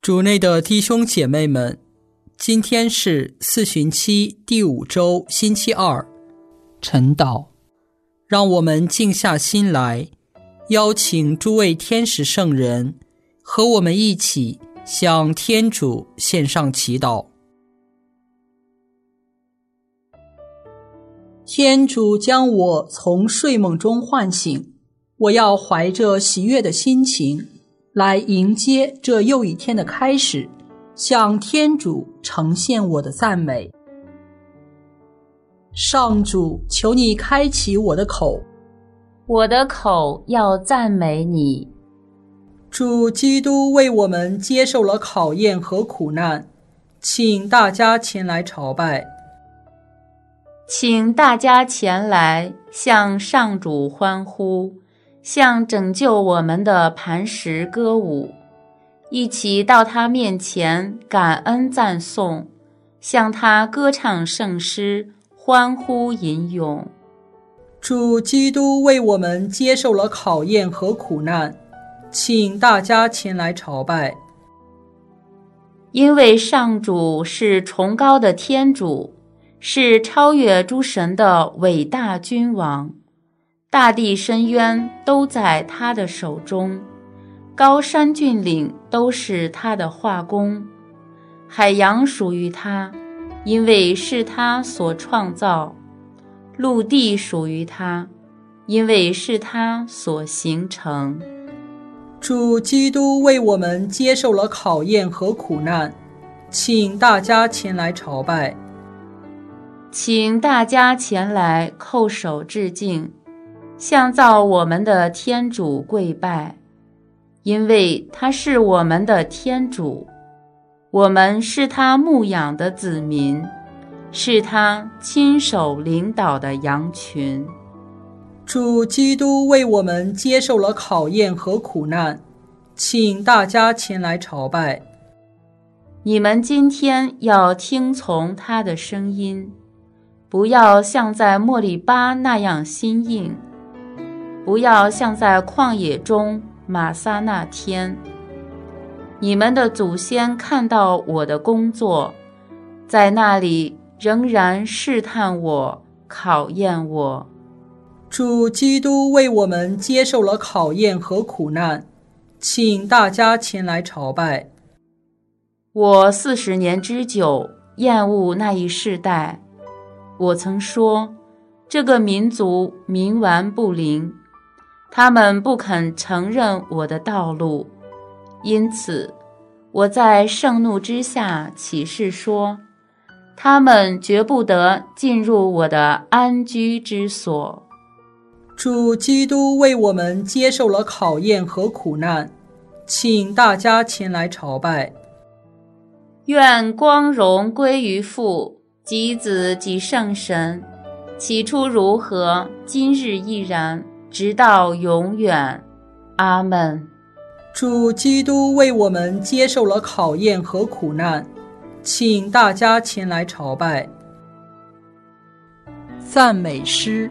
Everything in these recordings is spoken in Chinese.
主内的弟兄姐妹们，今天是四旬期第5周星期二，晨祷。让我们静下心来，邀请诸位天使圣人和我们一起向天主献上祈祷。天主将我从睡梦中唤醒，我要怀着喜悦的心情来迎接这又一天的开始，向天主呈现我的赞美。上主，求你开启我的口， 我的口要赞美你。 主基督为我们接受了考验和苦难，请大家前来朝拜。 请大家前来向上主欢呼，向拯救我们的磐石歌舞，一起到他面前感恩赞颂，向他歌唱圣诗，欢呼吟咏。 主基督为我们接受了考验和苦难，请大家前来朝拜。 因为上主是崇高的天主，是超越诸神的伟大君王，大地深渊都在他的手中，高山峻岭都是他的画工，海洋属于他，因为是他所创造，陆地属于他，因为是他所形成。 主基督为我们接受了考验和苦难，请大家前来朝拜。 请大家前来叩首致敬，向造我们的天主跪拜，因为他是我们的天主，我们是他牧养的子民，是他亲手领导的羊群。 主基督为我们接受了考验和苦难，请大家前来朝拜。 你们今天要听从他的声音，不要像在莫利巴那样心硬，不要像在旷野中玛撒那天。你们的祖先看到我的工作，在那里仍然试探我，考验我。 主基督为我们接受了考验和苦难，请大家前来朝拜。 我40年之久厌恶那一世代，我曾说，这个民族冥顽不灵，他们不肯承认我的道路，因此我在盛怒之下起誓说，他们绝不得进入我的安居之所。 主基督为我们接受了考验和苦难，请大家前来朝拜。 愿光荣归于父及子及圣神，起初如何，今日亦然，直到永远。阿们。 主基督为我们接受了考验和苦难，请大家前来朝拜。赞美诗。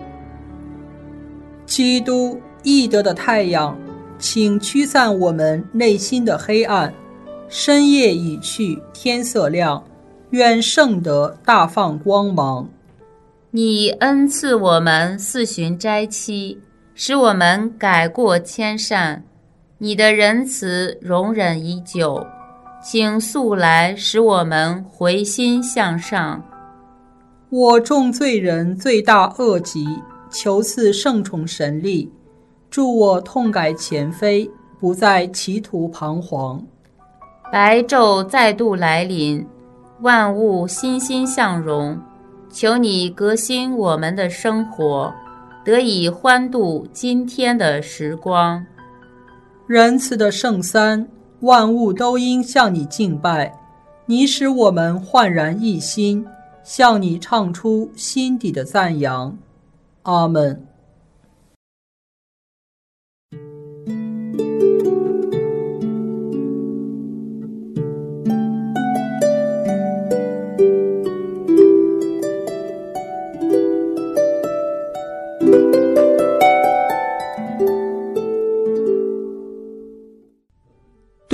基督，义德的太阳，请驱散我们内心的黑暗。深夜已去，天色亮，愿圣德大放光芒。 你恩赐我们4旬斋期，使我们改过迁善。你的仁慈容忍已久，请速来使我们回心向上。 我众罪人罪大恶极，求赐圣宠神力，助我痛改前非，不再歧途彷徨。 白昼再度来临，万物欣欣向荣，求你革新我们的生活，得以欢度今天的时光。 仁慈的圣三，万物都应向你敬拜，你使我们焕然一新，向你唱出心底的赞扬。阿们。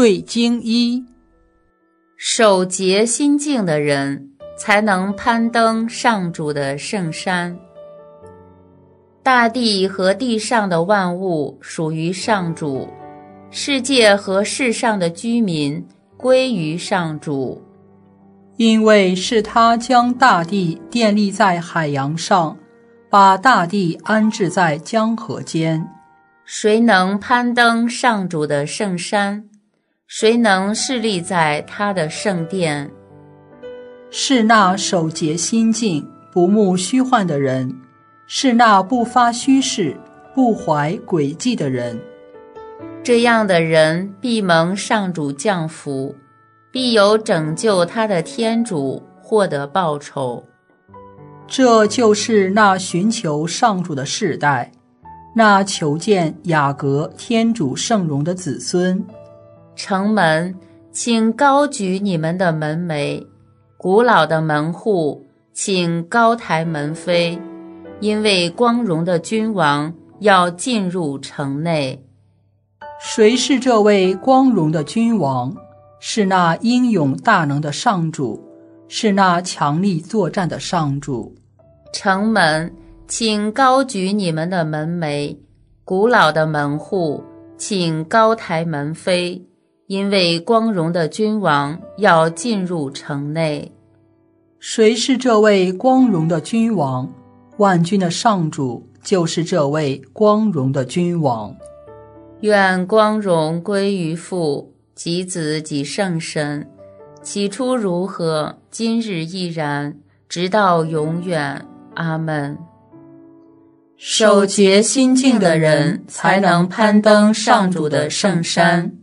对经一， 守节心静的人才能攀登上主的圣山。大地和地上的万物属于上主，世界和世上的居民归于上主。 因为是他将大地奠立在海洋上，把大地安置在江河间。 谁能攀登上主的圣山？谁能侍立在他的圣殿？ 是那守节心静、不慕虚幻的人，是那不发虚誓、不怀诡计的人。 这样的人必蒙上主降福，必有拯救他的天主获得报酬。 这就是那寻求上主的世代，那求见雅各天主圣容的子孙。 城门，请高举你们的门楣；古老的门户，请高抬门扉，因为光荣的君王要进入城内。 谁是这位光荣的君王？是那英勇大能的上主，是那强力作战的上主。 城门，请高举你们的门楣；古老的门户，请高抬门扉，因为光荣的君王要进入城内。 谁是这位光荣的君王？万军的上主就是这位光荣的君王。 愿光荣归于父及子及圣神，起初如何，今日亦然，直到永远。阿们。守节心静的人才能攀登上主的圣山。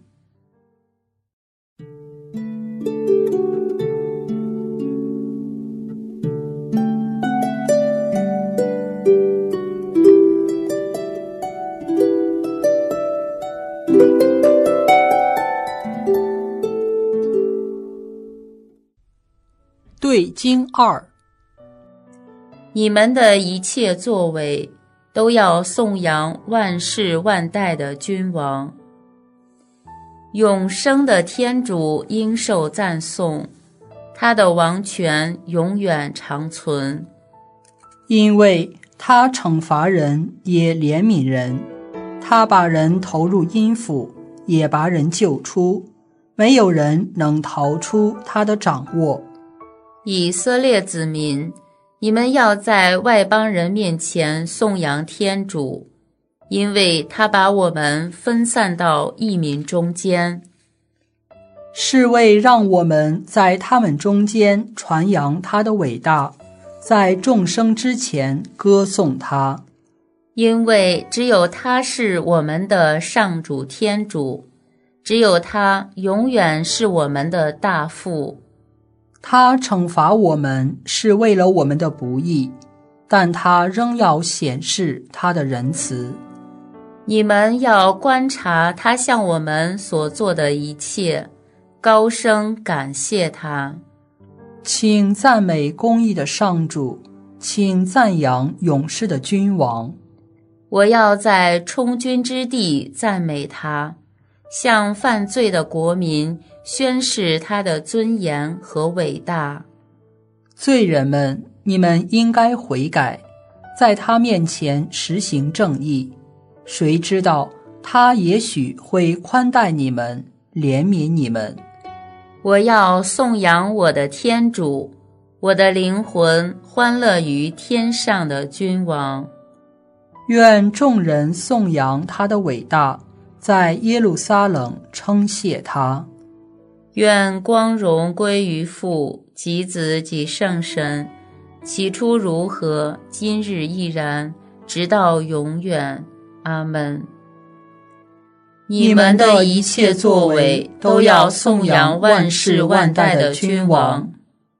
对经二， 你们的一切作为都要颂扬万世万代的君王。永生的天主应受赞颂，他的王权永远长存。 因为他惩罚人也怜悯人，他把人投入阴府，也把人救出，没有人能逃出他的掌握。 以色列子民，你们要在外邦人面前颂扬天主，因为他把我们分散到异民中间， 是为让我们在他们中间传扬他的伟大，在众生之前歌颂他。 因为只有他是我们的上主天主，只有他永远是我们的大父。 他惩罚我们是为了我们的不义，但他仍要显示他的仁慈。 你们要观察他向我们所做的一切，高声感谢他。 请赞美公义的上主，请赞扬勇士的君王。 我要在充军之地赞美他，向犯罪的国民宣示他的尊严和伟大。 罪人们，你们应该悔改，在他面前实行正义。谁知道他也许会宽待你们，怜悯你们。 我要颂扬我的天主，我的灵魂欢乐于天上的君王。 愿众人颂扬他的伟大，在耶路撒冷称谢他。 愿光荣归于父及子及圣神，起初如何，今日亦然，直到永远。阿们。你们的一切作为都要颂扬万世万代的君王。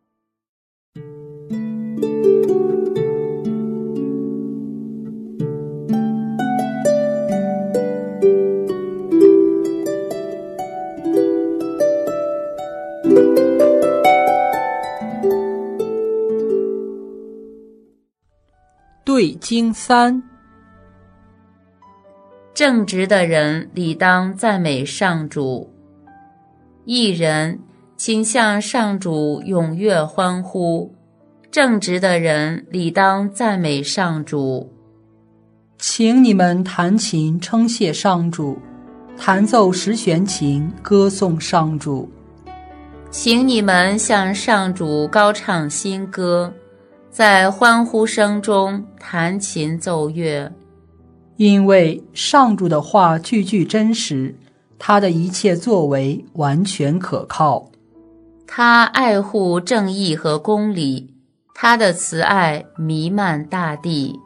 对经三， 正直的人理当赞美上主， 义人，请向上主踊跃欢呼；正直的人理当赞美上主。 请你们弹琴称谢上主，弹奏十弦琴歌颂上主。 请你们向上主高唱新歌，在欢呼声中弹琴奏乐。 因为上主的话句句真实，他的一切作为完全可靠。 他爱护正义和公理，他的慈爱弥漫大地。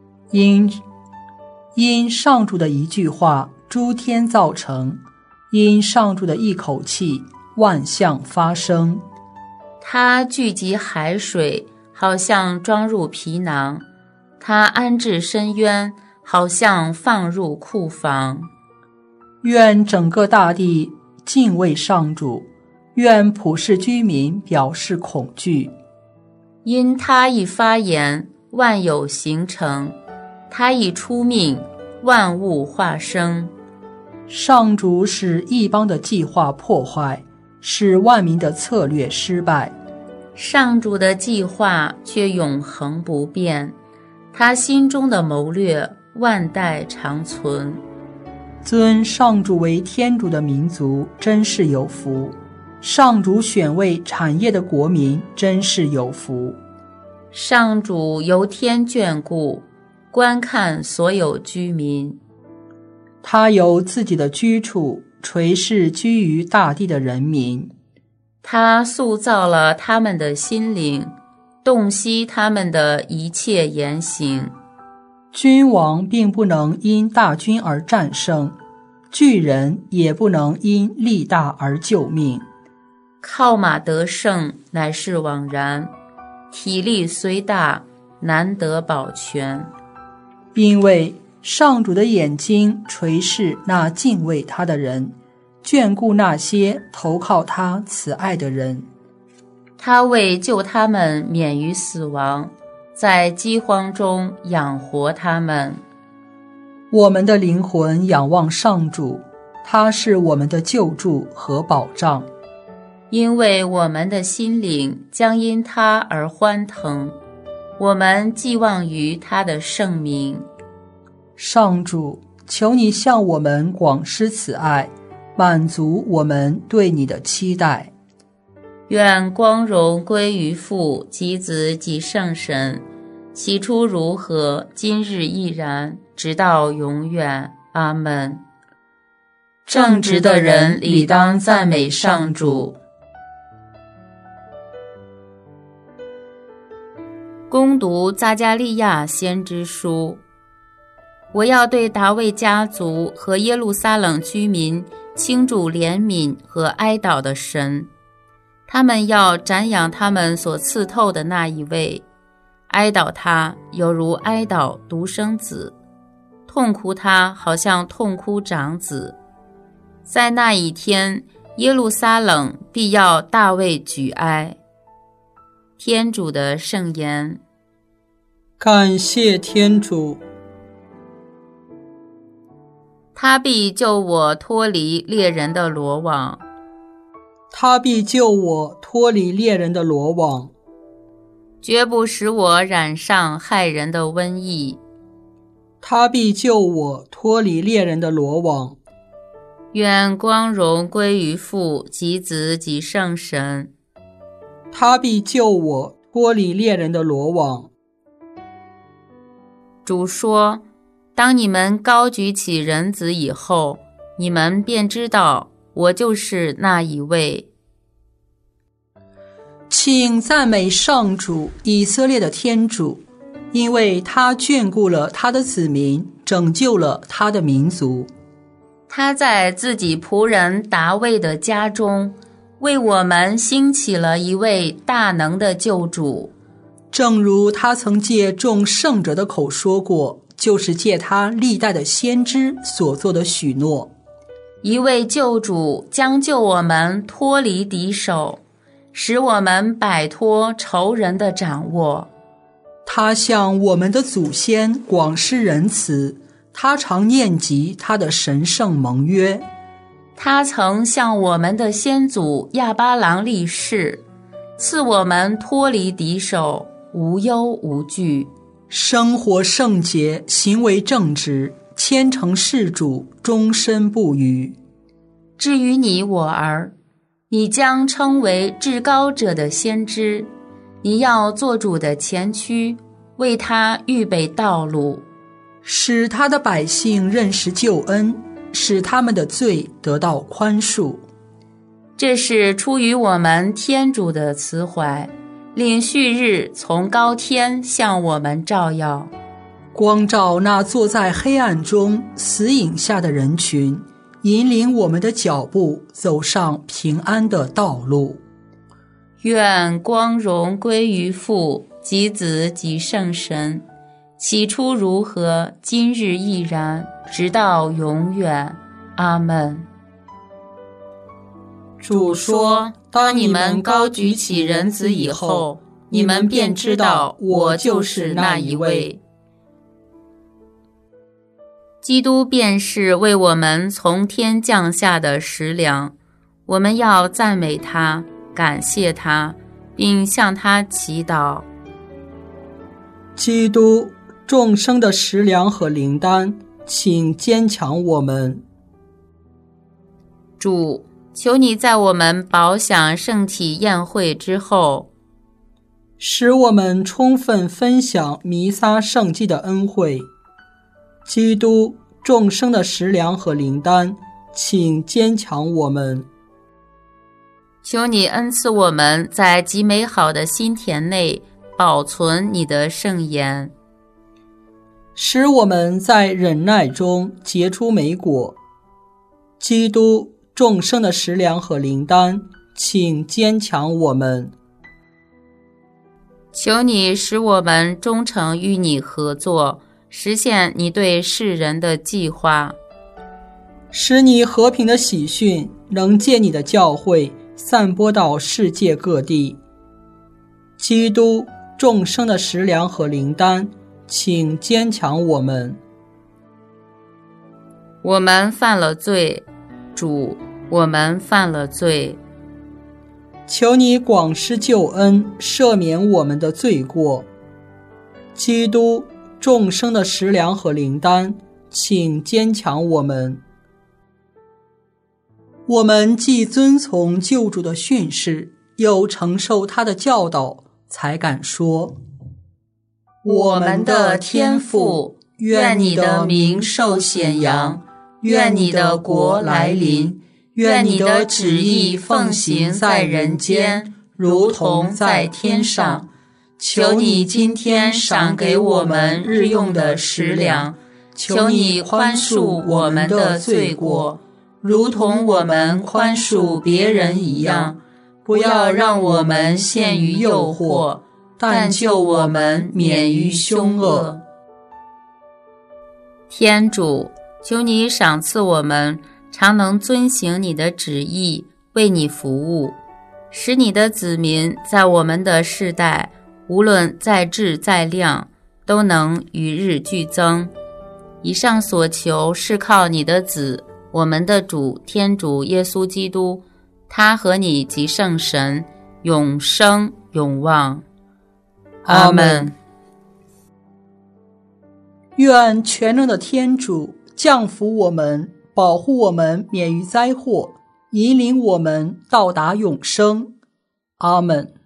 因上主的一句话，诸天造成；因上主的一口气，万象发生。 他聚集海水，好像装入皮囊；他安置深渊，好像放入库房。 愿整个大地敬畏上主，愿普世居民表示恐惧。 因他一发言，万有形成；他一出命，万物化生。 上主使异邦的计划破坏，使万民的策略失败。 上主的计划却永恒不变，他心中的谋略万代长存。 尊上主为天主的民族真是有福，上主选为产业的国民真是有福。 上主由天眷顾，观看所有居民。 他由自己的居处垂视居于大地的人民。 他塑造了他们的心灵，洞悉他们的一切言行。 君王并不能因大军而战胜，巨人也不能因力大而救命。 靠马得胜乃是枉然，体力虽大，难得保全。 因为上主的眼睛垂视那敬畏他的人，眷顾那些投靠他慈爱的人。 他为救他们免于死亡，在饥荒中养活他们。 我们的灵魂仰望上主，他是我们的救助和保障。 因为我们的心灵将因他而欢腾，我们寄望于他的圣名。 上主，求你向我们广施慈爱，满足我们对你的期待。 愿光荣归于父及子及圣神，起初如何，今日亦然，直到永远。阿们。正直的人理当赞美上主。恭读匝加利亚先知书。我要对大卫家族和耶路撒冷居民倾注怜悯和哀悼的神，他们要瞻仰他们所刺透的那一位，哀悼他犹如哀悼独生子，痛哭他好像痛哭长子。在那一天，耶路撒冷必要大为举哀。天主的圣言。 感谢天主。 他必救我脱离猎人的罗网， 他必救我脱离猎人的罗网， 绝不使我染上害人的瘟疫。 他必救我脱离猎人的罗网。 愿光荣归于父及子及圣神。 他必救我脱离猎人的罗网。 主说，当你们高举起人子以后，你们便知道我就是那一位。 请赞美上主，以色列的天主，因为他眷顾了他的子民，拯救了他的民族。 他在自己仆人达味的家中，为我们兴起了一位大能的救主。 正如他曾借众圣者的口说过，就是借他历代的先知所做的许诺。 一位救主将救我们脱离敌手，使我们摆脱仇人的掌握。 他向我们的祖先广施仁慈，他常念及他的神圣盟约， 他曾向我们的先祖亚巴郎立誓，赐我们脱离敌手，无忧无惧， 生活圣洁，行为正直，虔诚事主，终身不渝。 至于你我儿，你将称为至高者的先知，你要做主的前驱，为他预备道路， 使他的百姓认识救恩，使他们的罪得到宽恕。 这是出于我们天主的慈怀，令旭日从高天向我们照耀， 光照那坐在黑暗中死影下的人群，引领我们的脚步走上平安的道路。 愿光荣归于父及子及圣神，起初如何，今日亦然，直到永远。阿们。主说，当你们高举起人子以后，你们便知道我就是那一位。基督便是为我们从天降下的食粮，我们要赞美他，感谢他，并向他祈祷。 基督，众生的食粮和灵丹，请坚强我们。 主，求你在我们饱享圣体宴会之后， 使我们充分分享弥撒圣祭的恩惠。基督，众生的食粮和灵丹，请坚强我们。 求你恩赐我们在极美好的心田内保存你的圣言， 使我们在忍耐中结出美果。基督，众生的食粮和灵丹，请坚强我们。 求你使我们忠诚与你合作，实现你对世人的计划， 使你和平的喜讯能借你的教诲散播到世界各地。基督，众生的食粮和灵丹，请坚强我们。 我们犯了罪，主，我们犯了罪， 求你广施救恩，赦免我们的罪过。基督，众生的食粮和灵丹，请坚强我们。我们既遵从救主的训示，又承受他的教导，才敢说： 我们的天父，愿你的名受显扬，愿你的国来临，愿你的旨意奉行在人间，如同在天上。求你今天赏给我们日用的食粮，求你宽恕我们的罪过，如同我们宽恕别人一样。不要让我们陷于诱惑，但救我们免于凶恶。天主，求你赏赐我们常能遵行你的旨意，为你服务，使你的子民在我们的世代，无论在质在量，都能与日俱增。以上所求是靠你的子，我们的主天主耶稣基督，他和你及圣神永生永旺。阿们。 愿全能的天主降福我们，保护我们免于灾祸，引领我们到达永生。阿们。